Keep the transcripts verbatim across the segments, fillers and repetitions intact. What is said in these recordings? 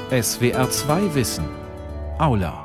S W R zwei Wissen. Aula.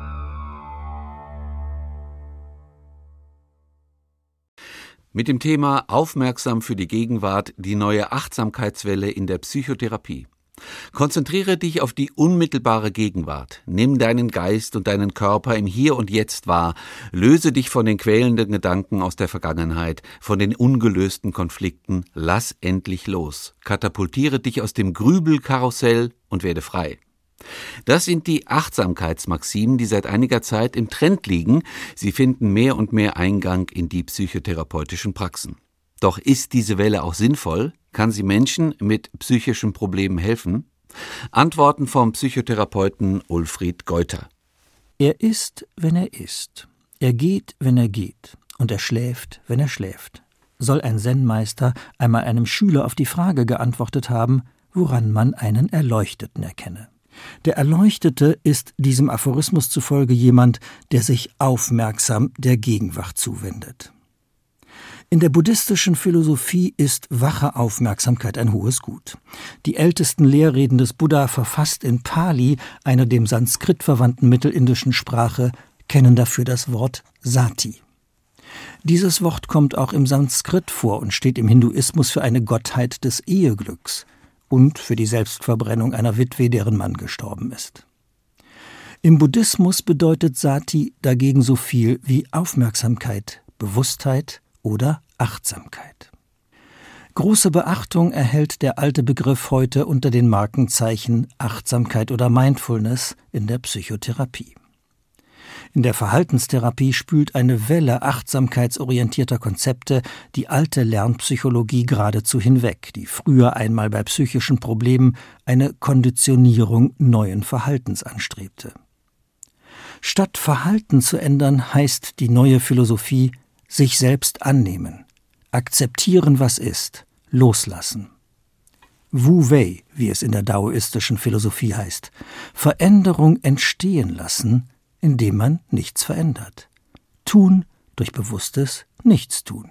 Mit dem Thema Aufmerksam für die Gegenwart, die neue Achtsamkeitswelle in der Psychotherapie. Konzentriere dich auf die unmittelbare Gegenwart. Nimm deinen Geist und deinen Körper im Hier und Jetzt wahr. Löse dich von den quälenden Gedanken aus der Vergangenheit, von den ungelösten Konflikten. Lass endlich los. Katapultiere dich aus dem Grübelkarussell und werde frei. Das sind die Achtsamkeitsmaximen, die seit einiger Zeit im Trend liegen. Sie finden mehr und mehr Eingang in die psychotherapeutischen Praxen. Doch ist diese Welle auch sinnvoll? Kann sie Menschen mit psychischen Problemen helfen? Antworten vom Psychotherapeuten Ulfried Geuter. Er ist, wenn er ist. Er geht, wenn er geht. Und er schläft, wenn er schläft. Soll ein Zen-Meister einmal einem Schüler auf die Frage geantwortet haben, woran man einen Erleuchteten erkenne. Der Erleuchtete ist diesem Aphorismus zufolge jemand, der sich aufmerksam der Gegenwart zuwendet. In der buddhistischen Philosophie ist wache Aufmerksamkeit ein hohes Gut. Die ältesten Lehrreden des Buddha, verfasst in Pali, einer dem Sanskrit verwandten mittelindischen Sprache, kennen dafür das Wort Sati. Dieses Wort kommt auch im Sanskrit vor und steht im Hinduismus für eine Gottheit des Eheglücks und für die Selbstverbrennung einer Witwe, deren Mann gestorben ist. Im Buddhismus bedeutet Sati dagegen so viel wie Aufmerksamkeit, Bewusstheit oder Achtsamkeit. Große Beachtung erhält der alte Begriff heute unter den Markenzeichen Achtsamkeit oder Mindfulness in der Psychotherapie. In der Verhaltenstherapie spült eine Welle achtsamkeitsorientierter Konzepte die alte Lernpsychologie geradezu hinweg, die früher einmal bei psychischen Problemen eine Konditionierung neuen Verhaltens anstrebte. Statt Verhalten zu ändern, heißt die neue Philosophie sich selbst annehmen, akzeptieren, was ist, loslassen. Wu Wei, wie es in der daoistischen Philosophie heißt, Veränderung entstehen lassen, indem man nichts verändert. Tun durch bewusstes Nichtstun.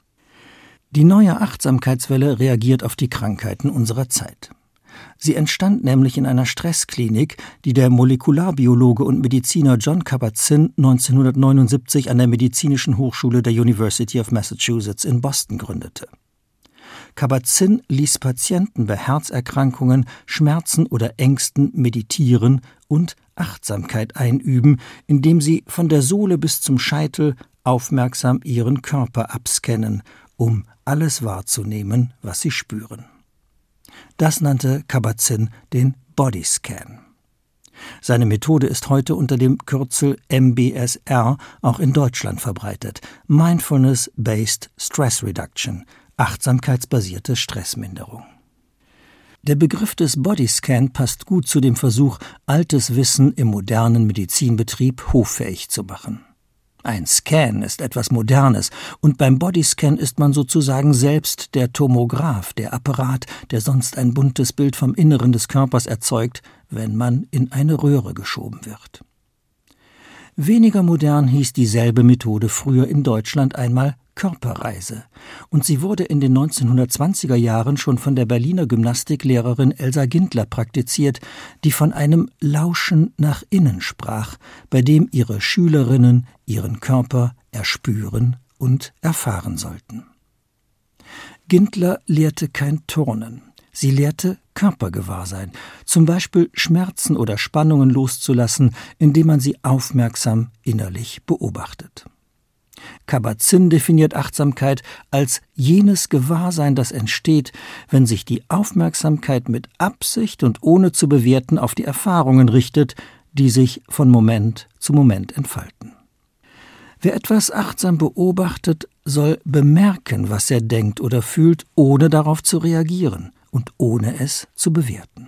Die neue Achtsamkeitswelle reagiert auf die Krankheiten unserer Zeit. Sie entstand nämlich in einer Stressklinik, die der Molekularbiologe und Mediziner Jon Kabat-Zinn neunzehnhundertneunundsiebzig an der Medizinischen Hochschule der University of Massachusetts in Boston gründete. Kabat-Zinn ließ Patienten bei Herzerkrankungen, Schmerzen oder Ängsten meditieren und Achtsamkeit einüben, indem sie von der Sohle bis zum Scheitel aufmerksam ihren Körper abscannen, um alles wahrzunehmen, was sie spüren. Das nannte Kabat-Zinn den Bodyscan. Seine Methode ist heute unter dem Kürzel M B S R auch in Deutschland verbreitet. Mindfulness-Based Stress Reduction, achtsamkeitsbasierte Stressminderung. Der Begriff des Bodyscan passt gut zu dem Versuch, altes Wissen im modernen Medizinbetrieb hoffähig zu machen. Ein Scan ist etwas Modernes und beim Bodyscan ist man sozusagen selbst der Tomograph, der Apparat, der sonst ein buntes Bild vom Inneren des Körpers erzeugt, wenn man in eine Röhre geschoben wird. Weniger modern hieß dieselbe Methode früher in Deutschland einmal Körperreise, und sie wurde in den neunzehnhundertzwanziger Jahren schon von der Berliner Gymnastiklehrerin Elsa Gintler praktiziert, die von einem Lauschen nach innen sprach, bei dem ihre Schülerinnen ihren Körper erspüren und erfahren sollten. Gintler lehrte kein Turnen. Sie lehrte Körpergewahrsein, zum Beispiel Schmerzen oder Spannungen loszulassen, indem man sie aufmerksam innerlich beobachtet. Kabat-Zinn definiert Achtsamkeit als jenes Gewahrsein, das entsteht, wenn sich die Aufmerksamkeit mit Absicht und ohne zu bewerten auf die Erfahrungen richtet, die sich von Moment zu Moment entfalten. Wer etwas achtsam beobachtet, soll bemerken, was er denkt oder fühlt, ohne darauf zu reagieren und ohne es zu bewerten.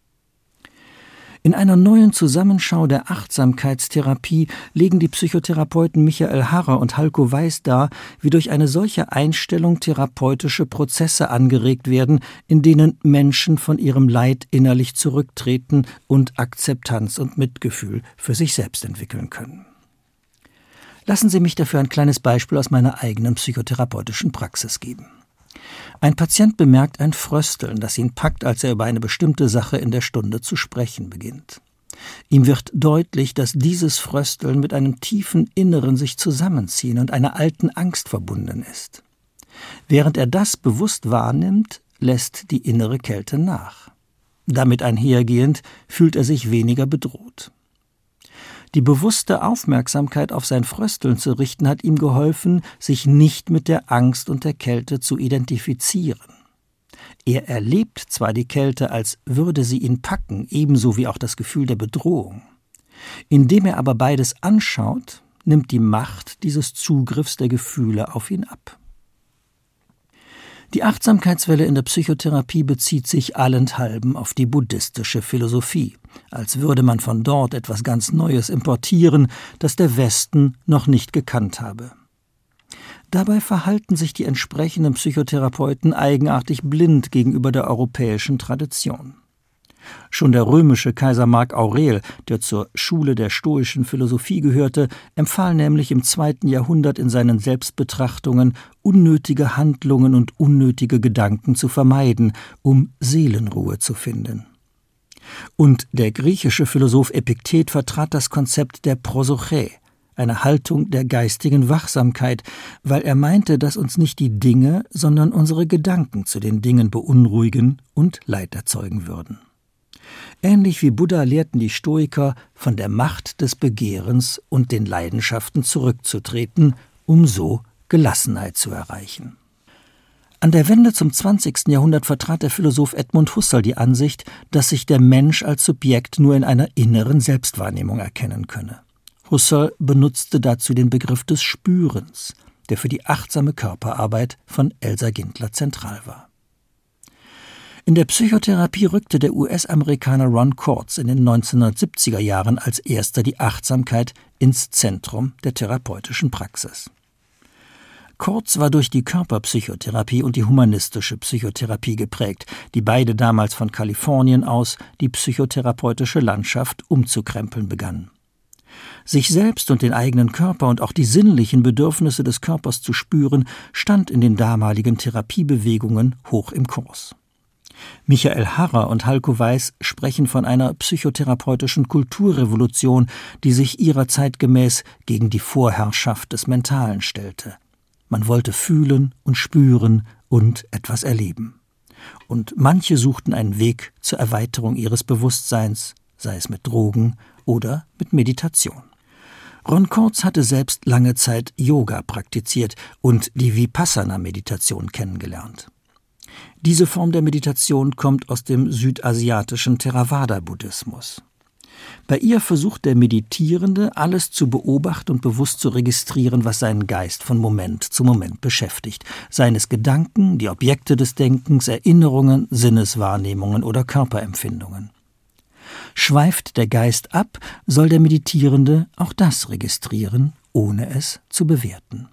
In einer neuen Zusammenschau der Achtsamkeitstherapie legen die Psychotherapeuten Michael Harrer und Halko Weiß dar, wie durch eine solche Einstellung therapeutische Prozesse angeregt werden, in denen Menschen von ihrem Leid innerlich zurücktreten und Akzeptanz und Mitgefühl für sich selbst entwickeln können. Lassen Sie mich dafür ein kleines Beispiel aus meiner eigenen psychotherapeutischen Praxis geben. Ein Patient bemerkt ein Frösteln, das ihn packt, als er über eine bestimmte Sache in der Stunde zu sprechen beginnt. Ihm wird deutlich, dass dieses Frösteln mit einem tiefen Inneren sich zusammenziehen und einer alten Angst verbunden ist. Während er das bewusst wahrnimmt, lässt die innere Kälte nach. Damit einhergehend fühlt er sich weniger bedroht. Die bewusste Aufmerksamkeit auf sein Frösteln zu richten, hat ihm geholfen, sich nicht mit der Angst und der Kälte zu identifizieren. Er erlebt zwar die Kälte, als würde sie ihn packen, ebenso wie auch das Gefühl der Bedrohung. Indem er aber beides anschaut, nimmt die Macht dieses Zugriffs der Gefühle auf ihn ab. Die Achtsamkeitswelle in der Psychotherapie bezieht sich allenthalben auf die buddhistische Philosophie, als würde man von dort etwas ganz Neues importieren, das der Westen noch nicht gekannt habe. Dabei verhalten sich die entsprechenden Psychotherapeuten eigenartig blind gegenüber der europäischen Tradition. Schon der römische Kaiser Mark Aurel, der zur Schule der stoischen Philosophie gehörte, empfahl nämlich im zweiten Jahrhundert in seinen Selbstbetrachtungen, unnötige Handlungen und unnötige Gedanken zu vermeiden, um Seelenruhe zu finden. Und der griechische Philosoph Epiktet vertrat das Konzept der Prosoche, eine Haltung der geistigen Wachsamkeit, weil er meinte, dass uns nicht die Dinge, sondern unsere Gedanken zu den Dingen beunruhigen und Leid erzeugen würden. Ähnlich wie Buddha lehrten die Stoiker, von der Macht des Begehrens und den Leidenschaften zurückzutreten, um so Gelassenheit zu erreichen. An der Wende zum zwanzigsten Jahrhundert vertrat der Philosoph Edmund Husserl die Ansicht, dass sich der Mensch als Subjekt nur in einer inneren Selbstwahrnehmung erkennen könne. Husserl benutzte dazu den Begriff des Spürens, der für die achtsame Körperarbeit von Elsa Gintler zentral war. In der Psychotherapie rückte der U S-Amerikaner Ron Kurtz in den neunzehnhundertsiebziger Jahren als erster die Achtsamkeit ins Zentrum der therapeutischen Praxis. Kurtz war durch die Körperpsychotherapie und die humanistische Psychotherapie geprägt, die beide damals von Kalifornien aus die psychotherapeutische Landschaft umzukrempeln begannen. Sich selbst und den eigenen Körper und auch die sinnlichen Bedürfnisse des Körpers zu spüren, stand in den damaligen Therapiebewegungen hoch im Kurs. Michael Harrer und Halko Weiß sprechen von einer psychotherapeutischen Kulturrevolution, die sich ihrer Zeit gemäß gegen die Vorherrschaft des Mentalen stellte. Man wollte fühlen und spüren und etwas erleben. Und manche suchten einen Weg zur Erweiterung ihres Bewusstseins, sei es mit Drogen oder mit Meditation. Ron Kurtz hatte selbst lange Zeit Yoga praktiziert und die Vipassana-Meditation kennengelernt. Diese Form der Meditation kommt aus dem südasiatischen Theravada-Buddhismus. Bei ihr versucht der Meditierende, alles zu beobachten und bewusst zu registrieren, was seinen Geist von Moment zu Moment beschäftigt, seien es Gedanken, die Objekte des Denkens, Erinnerungen, Sinneswahrnehmungen oder Körperempfindungen. Schweift der Geist ab, soll der Meditierende auch das registrieren, ohne es zu bewerten.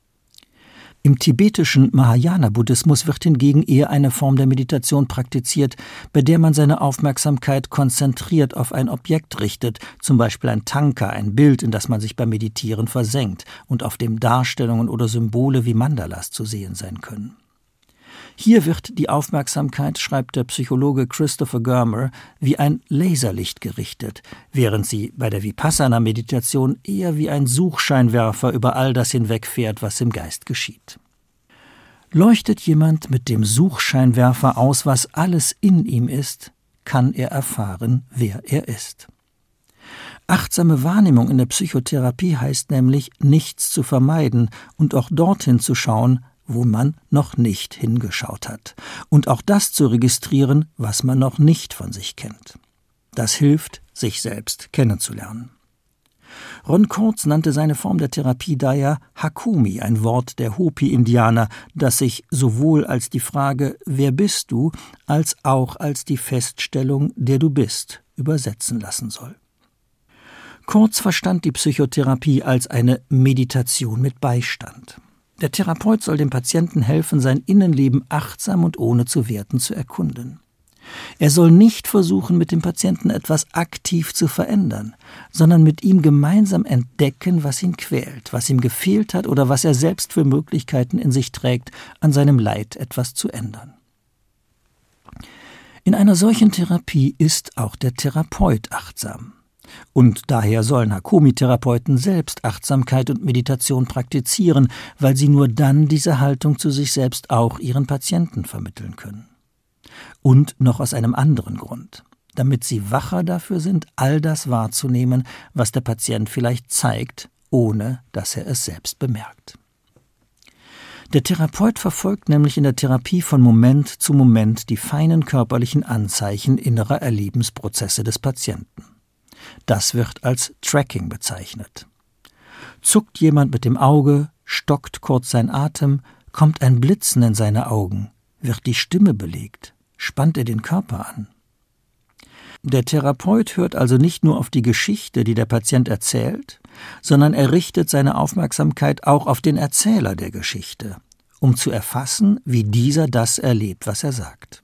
Im tibetischen Mahayana-Buddhismus wird hingegen eher eine Form der Meditation praktiziert, bei der man seine Aufmerksamkeit konzentriert auf ein Objekt richtet, zum Beispiel ein Tanka, ein Bild, in das man sich beim Meditieren versenkt und auf dem Darstellungen oder Symbole wie Mandalas zu sehen sein können. Hier wird die Aufmerksamkeit, schreibt der Psychologe Christopher Germer, wie ein Laserlicht gerichtet, während sie bei der Vipassana-Meditation eher wie ein Suchscheinwerfer über all das hinwegfährt, was im Geist geschieht. Leuchtet jemand mit dem Suchscheinwerfer aus, was alles in ihm ist, kann er erfahren, wer er ist. Achtsame Wahrnehmung in der Psychotherapie heißt nämlich, nichts zu vermeiden und auch dorthin zu schauen, wo man noch nicht hingeschaut hat, und auch das zu registrieren, was man noch nicht von sich kennt. Das hilft, sich selbst kennenzulernen. Ron Kurtz nannte seine Form der Therapie daher Hakumi, ein Wort der Hopi-Indianer, das sich sowohl als die Frage »Wer bist du?« als auch als die Feststellung »Der du bist« übersetzen lassen soll. Kurtz verstand die Psychotherapie als eine Meditation mit Beistand. Der Therapeut soll dem Patienten helfen, sein Innenleben achtsam und ohne zu werten zu erkunden. Er soll nicht versuchen, mit dem Patienten etwas aktiv zu verändern, sondern mit ihm gemeinsam entdecken, was ihn quält, was ihm gefehlt hat oder was er selbst für Möglichkeiten in sich trägt, an seinem Leid etwas zu ändern. In einer solchen Therapie ist auch der Therapeut achtsam. Und daher sollen Hakomi-Therapeuten selbst Achtsamkeit und Meditation praktizieren, weil sie nur dann diese Haltung zu sich selbst auch ihren Patienten vermitteln können. Und noch aus einem anderen Grund, damit sie wacher dafür sind, all das wahrzunehmen, was der Patient vielleicht zeigt, ohne dass er es selbst bemerkt. Der Therapeut verfolgt nämlich in der Therapie von Moment zu Moment die feinen körperlichen Anzeichen innerer Erlebensprozesse des Patienten. Das wird als Tracking bezeichnet. Zuckt jemand mit dem Auge, stockt kurz sein Atem, kommt ein Blitzen in seine Augen, wird die Stimme belegt, spannt er den Körper an. Der Therapeut hört also nicht nur auf die Geschichte, die der Patient erzählt, sondern er richtet seine Aufmerksamkeit auch auf den Erzähler der Geschichte, um zu erfassen, wie dieser das erlebt, was er sagt.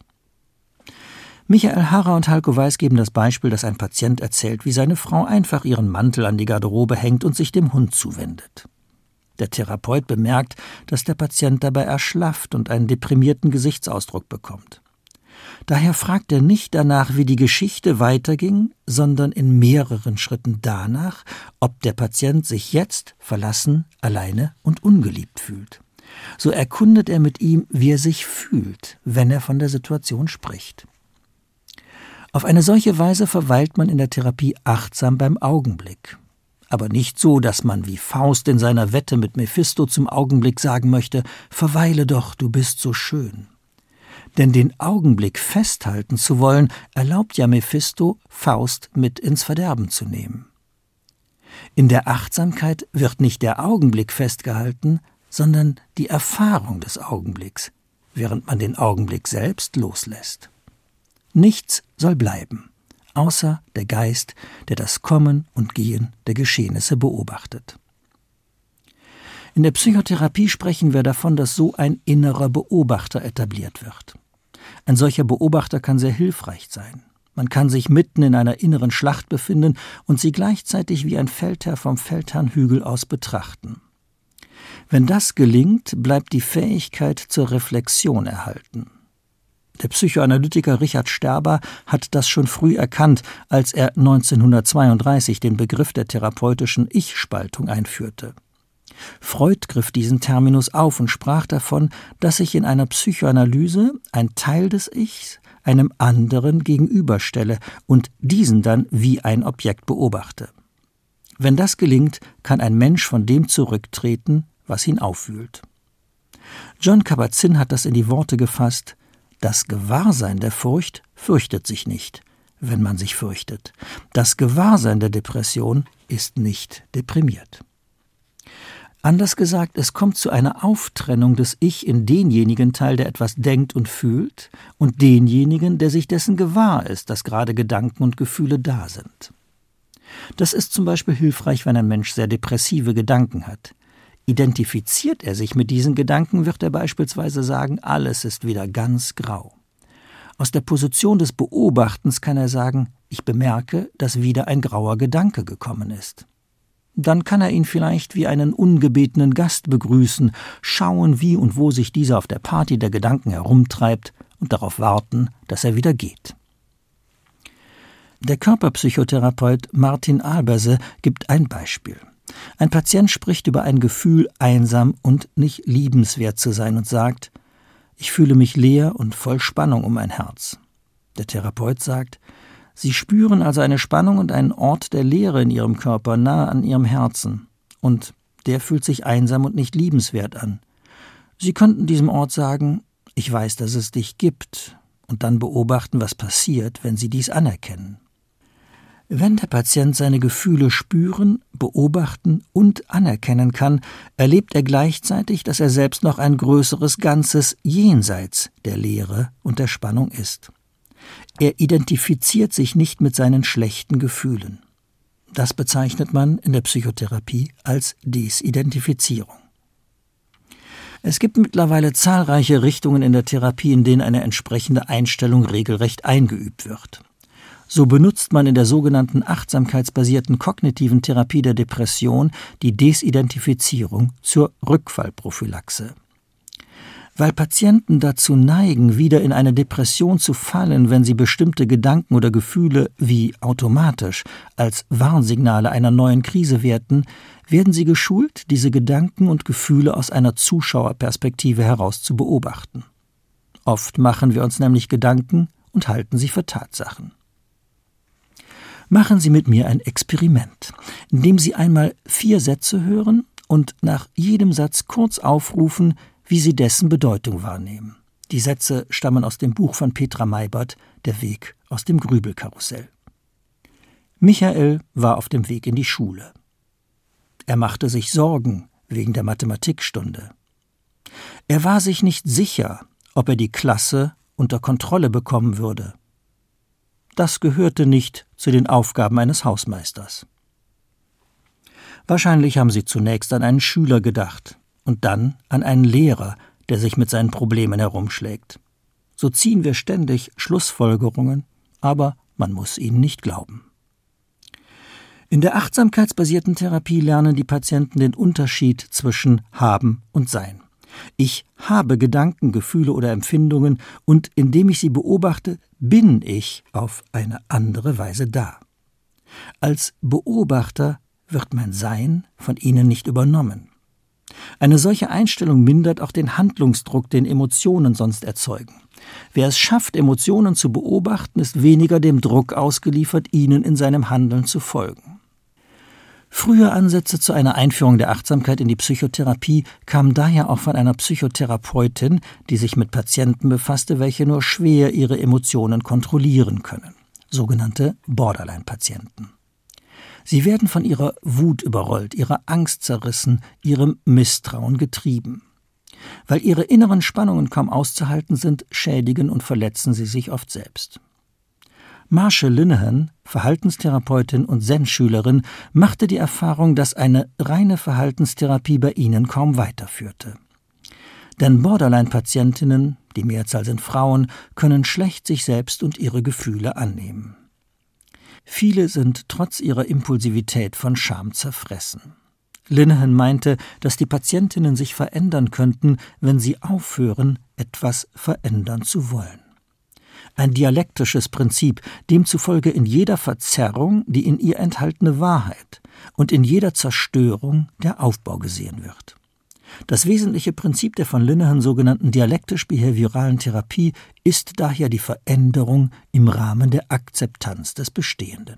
Michael Harrer und Halko Weiß geben das Beispiel, dass ein Patient erzählt, wie seine Frau einfach ihren Mantel an die Garderobe hängt und sich dem Hund zuwendet. Der Therapeut bemerkt, dass der Patient dabei erschlafft und einen deprimierten Gesichtsausdruck bekommt. Daher fragt er nicht danach, wie die Geschichte weiterging, sondern in mehreren Schritten danach, ob der Patient sich jetzt verlassen, alleine und ungeliebt fühlt. So erkundet er mit ihm, wie er sich fühlt, wenn er von der Situation spricht. Auf eine solche Weise verweilt man in der Therapie achtsam beim Augenblick. Aber nicht so, dass man wie Faust in seiner Wette mit Mephisto zum Augenblick sagen möchte, »Verweile doch, du bist so schön«. Denn den Augenblick festhalten zu wollen, erlaubt ja Mephisto, Faust mit ins Verderben zu nehmen. In der Achtsamkeit wird nicht der Augenblick festgehalten, sondern die Erfahrung des Augenblicks, während man den Augenblick selbst loslässt. Nichts soll bleiben, außer der Geist, der das Kommen und Gehen der Geschehnisse beobachtet. In der Psychotherapie sprechen wir davon, dass so ein innerer Beobachter etabliert wird. Ein solcher Beobachter kann sehr hilfreich sein. Man kann sich mitten in einer inneren Schlacht befinden und sie gleichzeitig wie ein Feldherr vom Feldherrnhügel aus betrachten. Wenn das gelingt, bleibt die Fähigkeit zur Reflexion erhalten. Der Psychoanalytiker Richard Sterber hat das schon früh erkannt, als er neunzehnhundertzweiunddreißig den Begriff der therapeutischen Ich-Spaltung einführte. Freud griff diesen Terminus auf und sprach davon, dass sich in einer Psychoanalyse ein Teil des Ichs einem anderen gegenüberstelle und diesen dann wie ein Objekt beobachte. Wenn das gelingt, kann ein Mensch von dem zurücktreten, was ihn aufwühlt. Jon Kabat-Zinn hat das in die Worte gefasst: Das Gewahrsein der Furcht fürchtet sich nicht, wenn man sich fürchtet. Das Gewahrsein der Depression ist nicht deprimiert. Anders gesagt, es kommt zu einer Auftrennung des Ich in denjenigen Teil, der etwas denkt und fühlt, und denjenigen, der sich dessen gewahr ist, dass gerade Gedanken und Gefühle da sind. Das ist zum Beispiel hilfreich, wenn ein Mensch sehr depressive Gedanken hat. Identifiziert er sich mit diesen Gedanken, wird er beispielsweise sagen, alles ist wieder ganz grau. Aus der Position des Beobachtens kann er sagen, ich bemerke, dass wieder ein grauer Gedanke gekommen ist. Dann kann er ihn vielleicht wie einen ungebetenen Gast begrüßen, schauen, wie und wo sich dieser auf der Party der Gedanken herumtreibt und darauf warten, dass er wieder geht. Der Körperpsychotherapeut Martin Alberse gibt ein Beispiel. Ein Patient spricht über ein Gefühl, einsam und nicht liebenswert zu sein und sagt, ich fühle mich leer und voll Spannung um mein Herz. Der Therapeut sagt, Sie spüren also eine Spannung und einen Ort der Leere in Ihrem Körper nahe an Ihrem Herzen. Und der fühlt sich einsam und nicht liebenswert an. Sie könnten diesem Ort sagen, ich weiß, dass es dich gibt, und dann beobachten, was passiert, wenn Sie dies anerkennen. Wenn der Patient seine Gefühle spüren, beobachten und anerkennen kann, erlebt er gleichzeitig, dass er selbst noch ein größeres Ganzes jenseits der Leere und der Spannung ist. Er identifiziert sich nicht mit seinen schlechten Gefühlen. Das bezeichnet man in der Psychotherapie als Desidentifizierung. Es gibt mittlerweile zahlreiche Richtungen in der Therapie, in denen eine entsprechende Einstellung regelrecht eingeübt wird. So benutzt man in der sogenannten achtsamkeitsbasierten kognitiven Therapie der Depression die Desidentifizierung zur Rückfallprophylaxe. Weil Patienten dazu neigen, wieder in eine Depression zu fallen, wenn sie bestimmte Gedanken oder Gefühle wie automatisch als Warnsignale einer neuen Krise werten, werden sie geschult, diese Gedanken und Gefühle aus einer Zuschauerperspektive heraus zu beobachten. Oft machen wir uns nämlich Gedanken und halten sie für Tatsachen. Machen Sie mit mir ein Experiment, indem Sie einmal vier Sätze hören und nach jedem Satz kurz aufrufen, wie Sie dessen Bedeutung wahrnehmen. Die Sätze stammen aus dem Buch von Petra Maybert, Der Weg aus dem Grübelkarussell. Michael war auf dem Weg in die Schule. Er machte sich Sorgen wegen der Mathematikstunde. Er war sich nicht sicher, ob er die Klasse unter Kontrolle bekommen würde. Das gehörte nicht zu den Aufgaben eines Hausmeisters. Wahrscheinlich haben Sie zunächst an einen Schüler gedacht und dann an einen Lehrer, der sich mit seinen Problemen herumschlägt. So ziehen wir ständig Schlussfolgerungen, aber man muss ihnen nicht glauben. In der achtsamkeitsbasierten Therapie lernen die Patienten den Unterschied zwischen Haben und Sein. Ich habe Gedanken, Gefühle oder Empfindungen und indem ich sie beobachte, bin ich auf eine andere Weise da. Als Beobachter wird mein Sein von ihnen nicht übernommen. Eine solche Einstellung mindert auch den Handlungsdruck, den Emotionen sonst erzeugen. Wer es schafft, Emotionen zu beobachten, ist weniger dem Druck ausgeliefert, ihnen in seinem Handeln zu folgen. Frühe Ansätze zu einer Einführung der Achtsamkeit in die Psychotherapie kamen daher auch von einer Psychotherapeutin, die sich mit Patienten befasste, welche nur schwer ihre Emotionen kontrollieren können, sogenannte Borderline-Patienten. Sie werden von ihrer Wut überrollt, ihrer Angst zerrissen, ihrem Misstrauen getrieben. Weil ihre inneren Spannungen kaum auszuhalten sind, schädigen und verletzen sie sich oft selbst. Marsha Linehan, Verhaltenstherapeutin und Zen-Schülerin, machte die Erfahrung, dass eine reine Verhaltenstherapie bei ihnen kaum weiterführte. Denn Borderline-Patientinnen, die Mehrzahl sind Frauen, können schlecht sich selbst und ihre Gefühle annehmen. Viele sind trotz ihrer Impulsivität von Scham zerfressen. Linehan meinte, dass die Patientinnen sich verändern könnten, wenn sie aufhören, etwas verändern zu wollen. Ein dialektisches Prinzip, demzufolge in jeder Verzerrung die in ihr enthaltene Wahrheit und in jeder Zerstörung der Aufbau gesehen wird. Das wesentliche Prinzip der von Linehan sogenannten dialektisch-behavioralen Therapie ist daher die Veränderung im Rahmen der Akzeptanz des Bestehenden.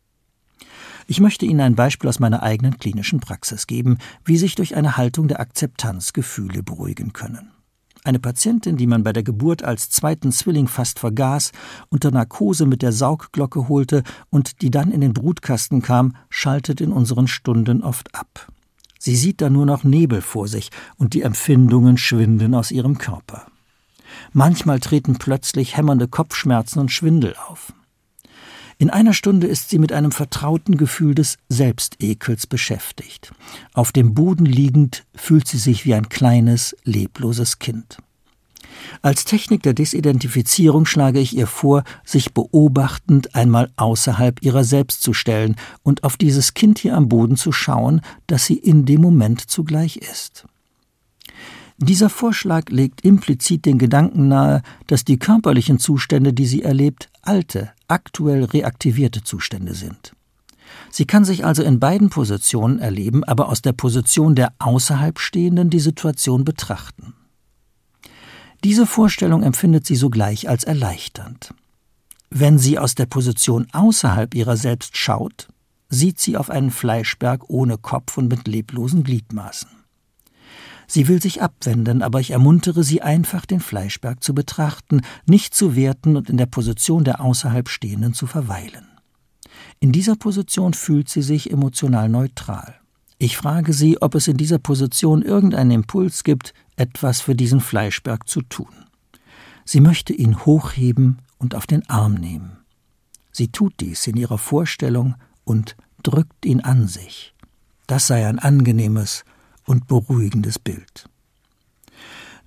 Ich möchte Ihnen ein Beispiel aus meiner eigenen klinischen Praxis geben, wie sich durch eine Haltung der Akzeptanz Gefühle beruhigen können. Eine Patientin, die man bei der Geburt als zweiten Zwilling fast vergaß, unter Narkose mit der Saugglocke holte und die dann in den Brutkasten kam, schaltet in unseren Stunden oft ab. Sie sieht da nur noch Nebel vor sich und die Empfindungen schwinden aus ihrem Körper. Manchmal treten plötzlich hämmernde Kopfschmerzen und Schwindel auf. In einer Stunde ist sie mit einem vertrauten Gefühl des Selbstekels beschäftigt. Auf dem Boden liegend fühlt sie sich wie ein kleines, lebloses Kind. Als Technik der Desidentifizierung schlage ich ihr vor, sich beobachtend einmal außerhalb ihrer selbst zu stellen und auf dieses Kind hier am Boden zu schauen, das sie in dem Moment zugleich ist. Dieser Vorschlag legt implizit den Gedanken nahe, dass die körperlichen Zustände, die sie erlebt, alte, aktuell reaktivierte Zustände sind. Sie kann sich also in beiden Positionen erleben, aber aus der Position der außerhalb Stehenden die Situation betrachten. Diese Vorstellung empfindet sie sogleich als erleichternd. Wenn sie aus der Position außerhalb ihrer selbst schaut, sieht sie auf einen Fleischberg ohne Kopf und mit leblosen Gliedmaßen. Sie will sich abwenden, aber ich ermuntere sie einfach, den Fleischberg zu betrachten, nicht zu werten und in der Position der außerhalb Stehenden zu verweilen. In dieser Position fühlt sie sich emotional neutral. Ich frage sie, ob es in dieser Position irgendeinen Impuls gibt, etwas für diesen Fleischberg zu tun. Sie möchte ihn hochheben und auf den Arm nehmen. Sie tut dies in ihrer Vorstellung und drückt ihn an sich. Das sei ein angenehmes und beruhigendes Bild.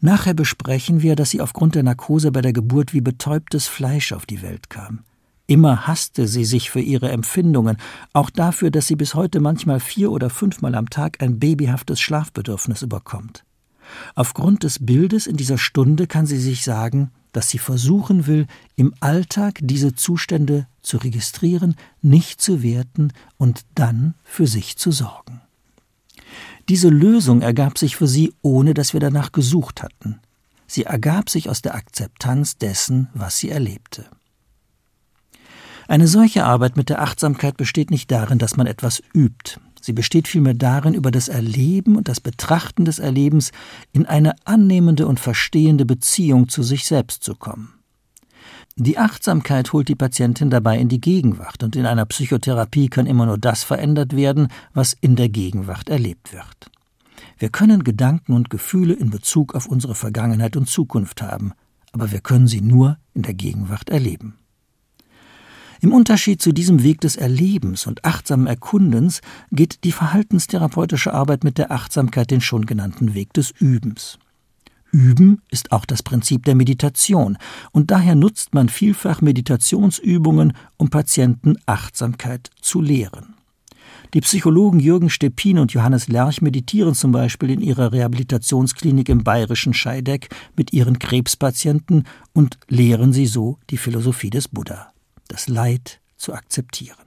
Nachher besprechen wir, dass sie aufgrund der Narkose bei der Geburt wie betäubtes Fleisch auf die Welt kam. Immer hasste sie sich für ihre Empfindungen, auch dafür, dass sie bis heute manchmal vier- oder fünfmal am Tag ein babyhaftes Schlafbedürfnis überkommt. Aufgrund des Bildes in dieser Stunde kann sie sich sagen, dass sie versuchen will, im Alltag diese Zustände zu registrieren, nicht zu werten und dann für sich zu sorgen. Diese Lösung ergab sich für sie, ohne dass wir danach gesucht hatten. Sie ergab sich aus der Akzeptanz dessen, was sie erlebte. Eine solche Arbeit mit der Achtsamkeit besteht nicht darin, dass man etwas übt. Sie besteht vielmehr darin, über das Erleben und das Betrachten des Erlebens in eine annehmende und verstehende Beziehung zu sich selbst zu kommen. Die Achtsamkeit holt die Patientin dabei in die Gegenwart, und in einer Psychotherapie kann immer nur das verändert werden, was in der Gegenwart erlebt wird. Wir können Gedanken und Gefühle in Bezug auf unsere Vergangenheit und Zukunft haben, aber wir können sie nur in der Gegenwart erleben. Im Unterschied zu diesem Weg des Erlebens und achtsamen Erkundens geht die verhaltenstherapeutische Arbeit mit der Achtsamkeit den schon genannten Weg des Übens. Üben ist auch das Prinzip der Meditation, und daher nutzt man vielfach Meditationsübungen, um Patienten Achtsamkeit zu lehren. Die Psychologen Jürgen Stepin und Johannes Lerch meditieren zum Beispiel in ihrer Rehabilitationsklinik im bayerischen Scheideck mit ihren Krebspatienten und lehren sie so die Philosophie des Buddha: das Leid zu akzeptieren.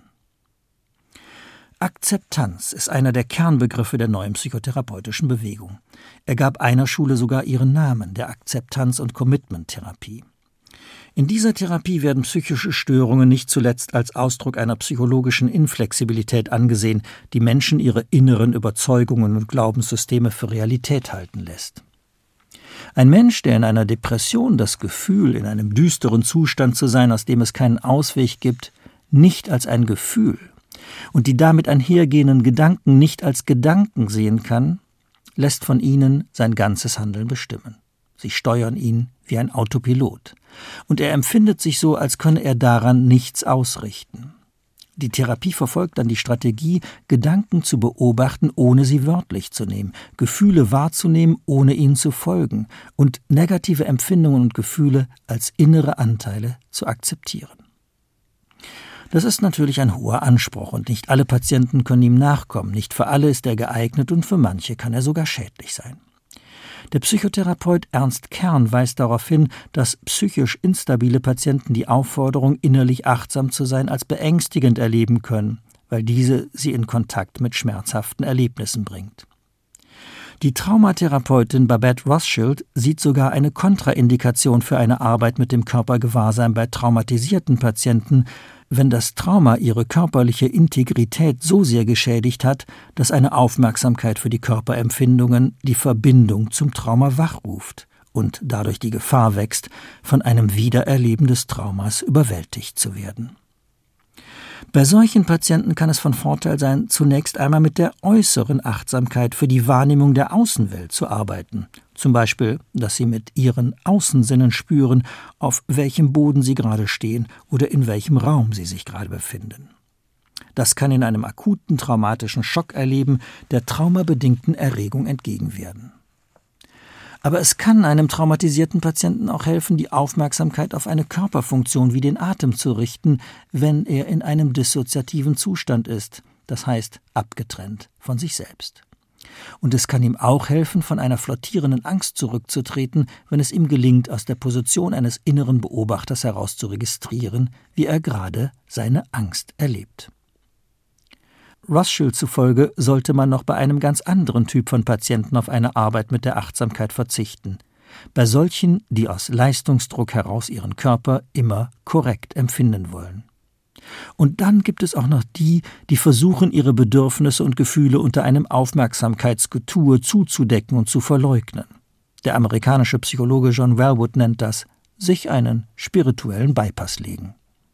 Akzeptanz ist einer der Kernbegriffe der neuen psychotherapeutischen Bewegung. Er gab einer Schule sogar ihren Namen, der Akzeptanz- und Commitment-Therapie. In dieser Therapie werden psychische Störungen nicht zuletzt als Ausdruck einer psychologischen Inflexibilität angesehen, die Menschen ihre inneren Überzeugungen und Glaubenssysteme für Realität halten lässt. Ein Mensch, der in einer Depression das Gefühl, in einem düsteren Zustand zu sein, aus dem es keinen Ausweg gibt, nicht als ein Gefühl und die damit einhergehenden Gedanken nicht als Gedanken sehen kann, lässt von ihnen sein ganzes Handeln bestimmen. Sie steuern ihn wie ein Autopilot, und er empfindet sich so, als könne er daran nichts ausrichten. Die Therapie verfolgt dann die Strategie, Gedanken zu beobachten, ohne sie wörtlich zu nehmen, Gefühle wahrzunehmen, ohne ihnen zu folgen, und negative Empfindungen und Gefühle als innere Anteile zu akzeptieren. Das ist natürlich ein hoher Anspruch, und nicht alle Patienten können ihm nachkommen, nicht für alle ist er geeignet und für manche kann er sogar schädlich sein. Der Psychotherapeut Ernst Kern weist darauf hin, dass psychisch instabile Patienten die Aufforderung, innerlich achtsam zu sein, als beängstigend erleben können, weil diese sie in Kontakt mit schmerzhaften Erlebnissen bringt. Die Traumatherapeutin Babette Rothschild sieht sogar eine Kontraindikation für eine Arbeit mit dem Körpergewahrsein bei traumatisierten Patienten, wenn das Trauma ihre körperliche Integrität so sehr geschädigt hat, dass eine Aufmerksamkeit für die Körperempfindungen die Verbindung zum Trauma wachruft und dadurch die Gefahr wächst, von einem Wiedererleben des Traumas überwältigt zu werden. Bei solchen Patienten kann es von Vorteil sein, zunächst einmal mit der äußeren Achtsamkeit für die Wahrnehmung der Außenwelt zu arbeiten. Zum Beispiel, dass sie mit ihren Außensinnen spüren, auf welchem Boden sie gerade stehen oder in welchem Raum sie sich gerade befinden. Das kann in einem akuten traumatischen Schockerleben der traumabedingten Erregung entgegenwirken. Aber es kann einem traumatisierten Patienten auch helfen, die Aufmerksamkeit auf eine Körperfunktion wie den Atem zu richten, wenn er in einem dissoziativen Zustand ist, das heißt abgetrennt von sich selbst. Und es kann ihm auch helfen, von einer flottierenden Angst zurückzutreten, wenn es ihm gelingt, aus der Position eines inneren Beobachters heraus zu registrieren, wie er gerade seine Angst erlebt. Rothschild zufolge sollte man noch bei einem ganz anderen Typ von Patienten auf eine Arbeit mit der Achtsamkeit verzichten. Bei solchen, die aus Leistungsdruck heraus ihren Körper immer korrekt empfinden wollen. Und dann gibt es auch noch die, die versuchen, ihre Bedürfnisse und Gefühle unter einem Aufmerksamkeitsgetue zuzudecken und zu verleugnen. Der amerikanische Psychologe John Welwood nennt das sich einen spirituellen Bypass legen.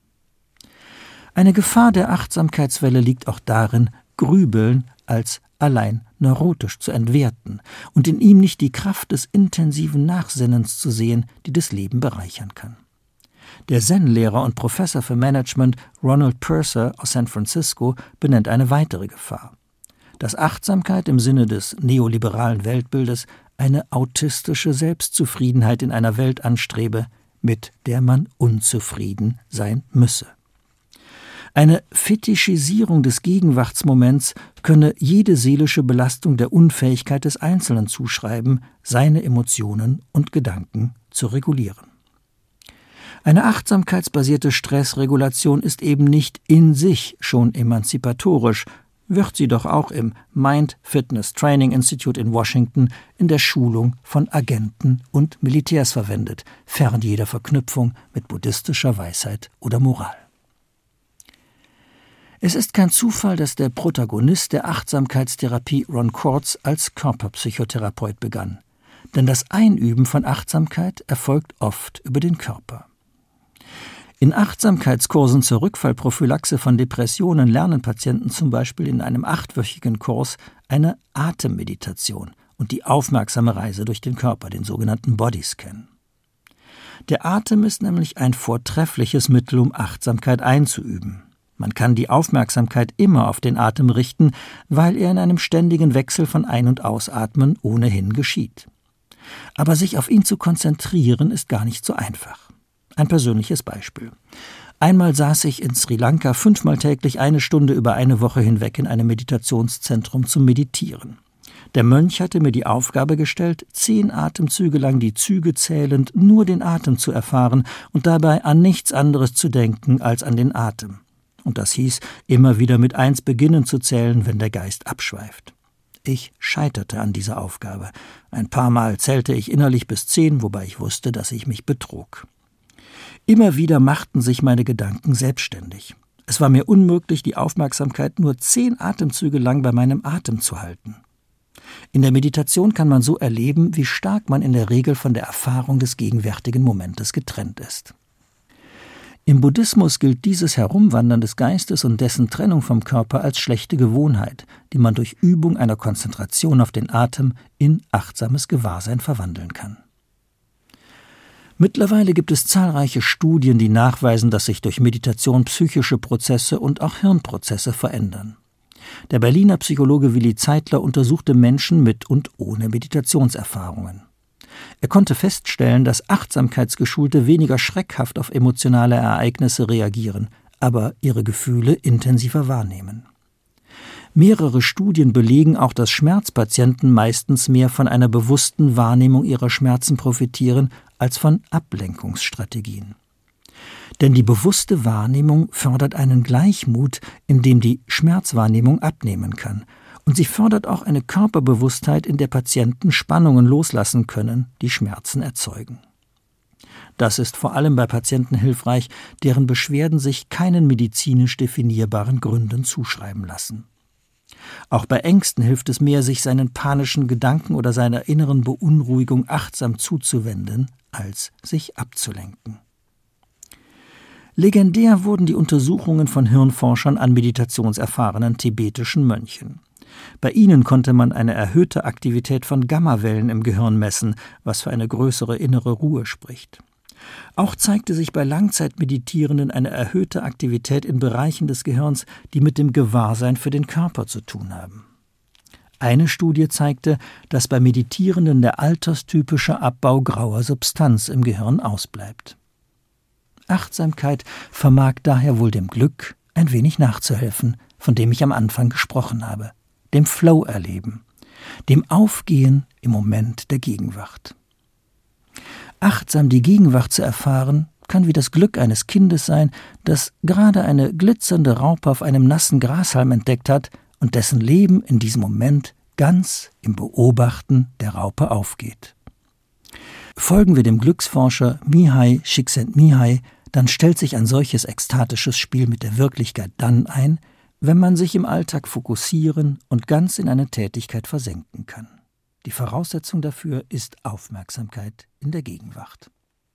Eine Gefahr der Achtsamkeitswelle liegt auch darin, Grübeln als allein neurotisch zu entwerten und in ihm nicht die Kraft des intensiven Nachsinnens zu sehen, die das Leben bereichern kann. Der Zen-Lehrer und Professor für Management Ronald Purser aus San Francisco benennt eine weitere Gefahr: dass Achtsamkeit im Sinne des neoliberalen Weltbildes eine autistische Selbstzufriedenheit in einer Welt anstrebe, mit der man unzufrieden sein müsse. Eine Fetischisierung des Gegenwartsmoments könne jede seelische Belastung der Unfähigkeit des Einzelnen zuschreiben, seine Emotionen und Gedanken zu regulieren. Eine achtsamkeitsbasierte Stressregulation ist eben nicht in sich schon emanzipatorisch, wird sie doch auch im Mind Fitness Training Institute in Washington in der Schulung von Agenten und Militärs verwendet, fern jeder Verknüpfung mit buddhistischer Weisheit oder Moral. Es ist kein Zufall, dass der Protagonist der Achtsamkeitstherapie Ron Quartz als Körperpsychotherapeut begann. Denn das Einüben von Achtsamkeit erfolgt oft über den Körper. In Achtsamkeitskursen zur Rückfallprophylaxe von Depressionen lernen Patienten zum Beispiel in einem achtwöchigen Kurs eine Atemmeditation und die aufmerksame Reise durch den Körper, den sogenannten Bodyscan. Der Atem ist nämlich ein vortreffliches Mittel, um Achtsamkeit einzuüben. Man kann die Aufmerksamkeit immer auf den Atem richten, weil er in einem ständigen Wechsel von Ein- und Ausatmen ohnehin geschieht. Aber sich auf ihn zu konzentrieren, ist gar nicht so einfach. Ein persönliches Beispiel. Einmal saß ich in Sri Lanka fünfmal täglich eine Stunde über eine Woche hinweg in einem Meditationszentrum zum Meditieren. Der Mönch hatte mir die Aufgabe gestellt, zehn Atemzüge lang die Züge zählend nur den Atem zu erfahren und dabei an nichts anderes zu denken als an den Atem. Und das hieß, immer wieder mit eins beginnen zu zählen, wenn der Geist abschweift. Ich scheiterte an dieser Aufgabe. Ein paar Mal zählte ich innerlich bis zehn, wobei ich wusste, dass ich mich betrog. Immer wieder machten sich meine Gedanken selbstständig. Es war mir unmöglich, die Aufmerksamkeit nur zehn Atemzüge lang bei meinem Atem zu halten. In der Meditation kann man so erleben, wie stark man in der Regel von der Erfahrung des gegenwärtigen Momentes getrennt ist. Im Buddhismus gilt dieses Herumwandern des Geistes und dessen Trennung vom Körper als schlechte Gewohnheit, die man durch Übung einer Konzentration auf den Atem in achtsames Gewahrsein verwandeln kann. Mittlerweile gibt es zahlreiche Studien, die nachweisen, dass sich durch Meditation psychische Prozesse und auch Hirnprozesse verändern. Der Berliner Psychologe Willi Zeitler untersuchte Menschen mit und ohne Meditationserfahrungen. Er konnte feststellen, dass Achtsamkeitsgeschulte weniger schreckhaft auf emotionale Ereignisse reagieren, aber ihre Gefühle intensiver wahrnehmen. Mehrere Studien belegen auch, dass Schmerzpatienten meistens mehr von einer bewussten Wahrnehmung ihrer Schmerzen profitieren, als von Ablenkungsstrategien. Denn die bewusste Wahrnehmung fördert einen Gleichmut, in dem die Schmerzwahrnehmung abnehmen kann. Und sie fördert auch eine Körperbewusstheit, in der Patienten Spannungen loslassen können, die Schmerzen erzeugen. Das ist vor allem bei Patienten hilfreich, deren Beschwerden sich keinen medizinisch definierbaren Gründen zuschreiben lassen. Auch bei Ängsten hilft es mehr, sich seinen panischen Gedanken oder seiner inneren Beunruhigung achtsam zuzuwenden, als sich abzulenken. Legendär wurden die Untersuchungen von Hirnforschern an meditationserfahrenen tibetischen Mönchen. Bei ihnen konnte man eine erhöhte Aktivität von Gammawellen im Gehirn messen, was für eine größere innere Ruhe spricht. Auch zeigte sich bei Langzeitmeditierenden eine erhöhte Aktivität in Bereichen des Gehirns, die mit dem Gewahrsein für den Körper zu tun haben. Eine Studie zeigte, dass bei Meditierenden der alterstypische Abbau grauer Substanz im Gehirn ausbleibt. Achtsamkeit vermag daher wohl dem Glück ein wenig nachzuhelfen, von dem ich am Anfang gesprochen habe, dem Flow erleben, dem Aufgehen im Moment der Gegenwart. Achtsam die Gegenwart zu erfahren, kann wie das Glück eines Kindes sein, das gerade eine glitzernde Raupe auf einem nassen Grashalm entdeckt hat und dessen Leben in diesem Moment ganz im Beobachten der Raupe aufgeht. Folgen wir dem Glücksforscher Mihai Csikszentmihalyi, dann stellt sich ein solches ekstatisches Spiel mit der Wirklichkeit dann ein, wenn man sich im Alltag fokussieren und ganz in eine Tätigkeit versenken kann. Die Voraussetzung dafür ist Aufmerksamkeit in der Gegenwart.